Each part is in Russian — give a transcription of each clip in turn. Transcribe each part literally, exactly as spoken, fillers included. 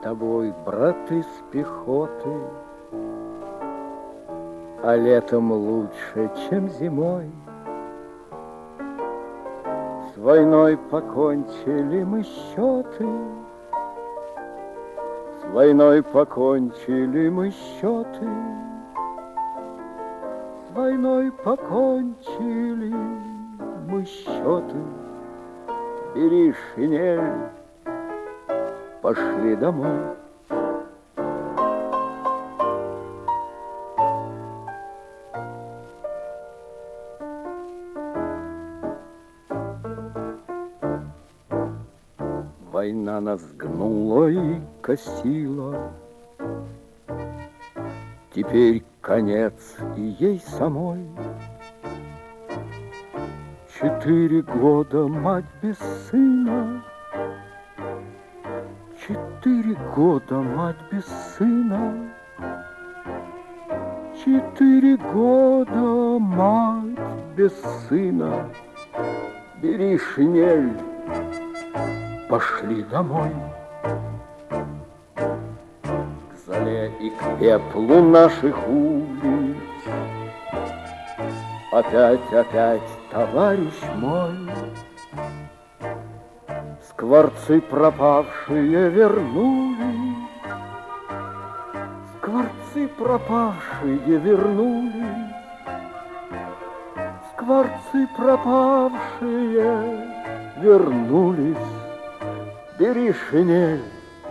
тобой, браты с пехоты, а летом лучше, чем зимой. С войной покончили мы счеты, с войной покончили мы счеты, с войной покончили мы счеты. Бери шинель, пошли домой. Война нас гнула и косила, теперь конец и ей самой. Четыре года мать без сына, четыре года мать без сына, четыре года мать без сына. Бери шинель, пошли домой. К золе и к пеплу наших улиц опять, опять, товарищ мой, скворцы пропавшие вернулись, скворцы пропавшие вернулись, скворцы пропавшие вернулись. Бери шинель,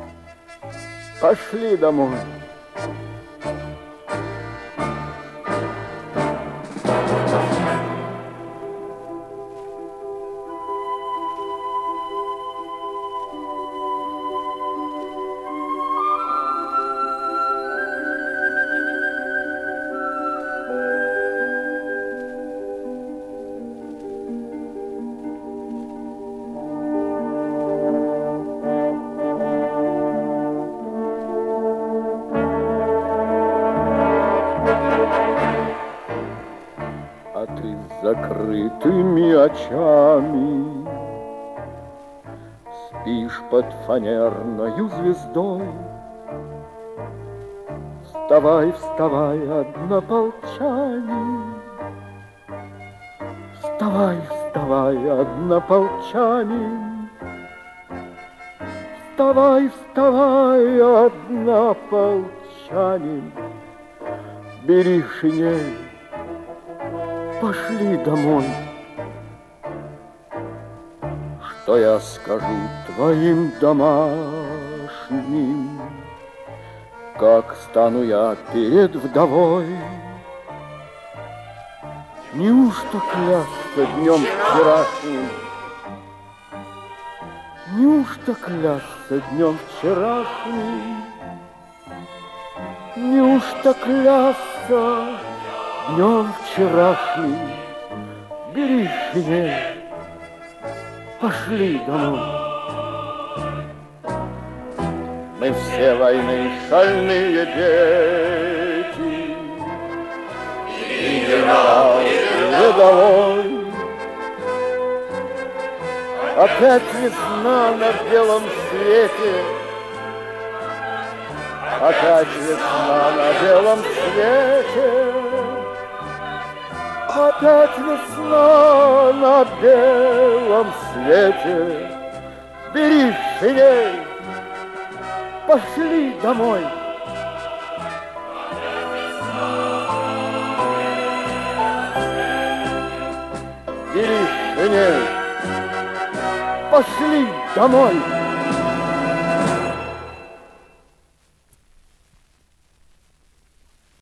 пошли домой. А ты с закрытыми очами спишь под фанерною звездой. Вставай, вставай, однополчанин, вставай, вставай, однополчанин, вставай, вставай, однополчанин. Бери шинель, пошли домой. Что я скажу твоим домашним, как стану я перед вдовой? Неужто клясться днем вчерашним? Неужто клясться днем вчерашним? Неужто клясться днем вчерашним? Бери шинель, пошли домой. Мы все войны шальные дети, и генерал, и рядовой. Опять весна на белом свете, опять весна на белом свете, опять весна на белом свете. Бери шинель, пошли домой. Бери шинель, пошли домой.